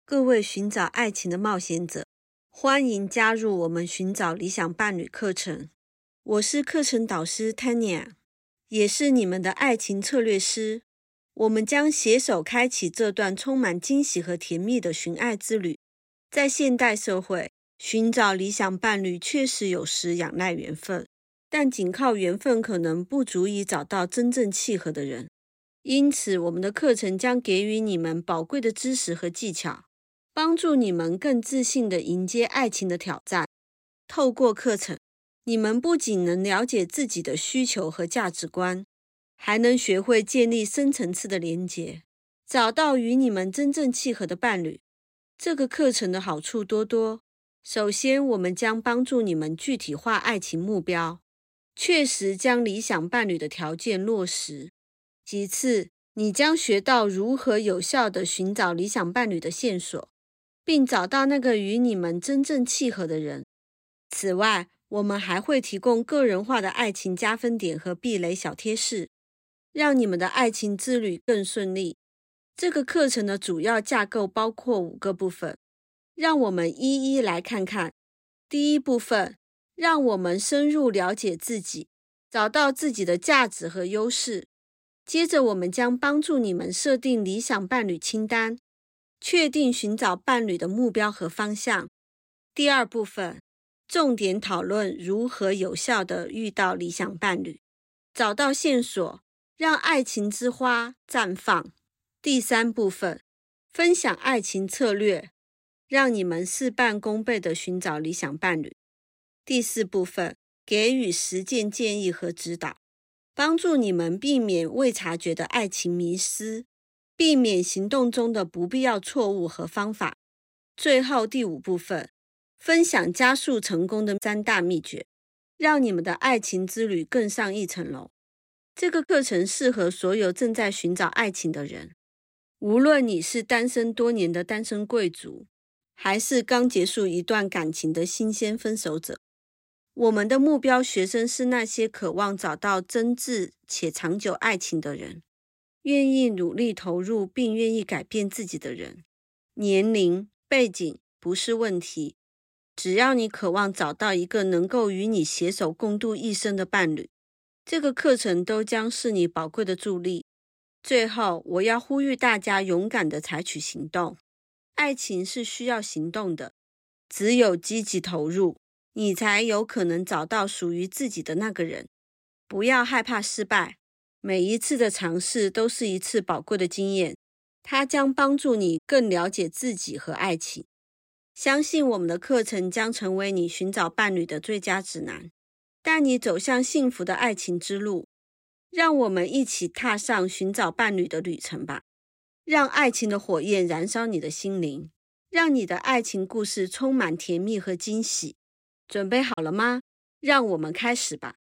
各位寻找爱情的冒险者，欢迎加入我们寻找理想伴侣课程。我是课程导师 Tanya， 也是你们的爱情策略师。我们将携手开启这段充满惊喜和甜蜜的寻爱之旅。在现代社会，寻找理想伴侣确实有时仰赖缘分，但仅靠缘分可能不足以找到真正契合的人。因此，我们的课程将给予你们宝贵的知识和技巧，帮助你们更自信地迎接爱情的挑战。透过课程，你们不仅能了解自己的需求和价值观，还能学会建立深层次的连结，找到与你们真正契合的伴侣。这个课程的好处多多。首先，我们将帮助你们具体化爱情目标，确实将理想伴侣的条件落实。其次，你将学到如何有效地寻找理想伴侣的线索，并找到那个与你们真正契合的人。此外，我们还会提供个人化的爱情加分点和避雷小贴士，让你们的爱情之旅更顺利。这个课程的主要架构包括5个部分，让我们一一来看看。第一部分，让我们深入了解自己，找到自己的价值和优势。接着，我们将帮助你们设定理想伴侣清单，确定寻找伴侣的目标和方向。第二部分，重点讨论如何有效地遇到理想伴侣，找到线索，让爱情之花绽放。第三部分，分享爱情策略，让你们事半功倍地寻找理想伴侣。第四部分，给予实践建议和指导，帮助你们避免未察觉的爱情迷失，避免行动中的不必要错误和方法。最后第5部分，分享加速成功的3大秘诀，让你们的爱情之旅更上一层楼。这个课程适合所有正在寻找爱情的人，无论你是单身多年的单身贵族，还是刚结束一段感情的新鲜分手者。我们的目标学生是那些渴望找到真挚且长久爱情的人，愿意努力投入并愿意改变自己的人。年龄、背景不是问题，只要你渴望找到一个能够与你携手共度一生的伴侣，这个课程都将是你宝贵的助力。最后，我要呼吁大家勇敢地采取行动。爱情是需要行动的，只有积极投入，你才有可能找到属于自己的那个人。不要害怕失败，每一次的尝试都是一次宝贵的经验，它将帮助你更了解自己和爱情。相信我们的课程将成为你寻找伴侣的最佳指南，带你走向幸福的爱情之路。让我们一起踏上寻找伴侣的旅程吧，让爱情的火焰燃烧你的心灵，让你的爱情故事充满甜蜜和惊喜。准备好了吗？让我们开始吧。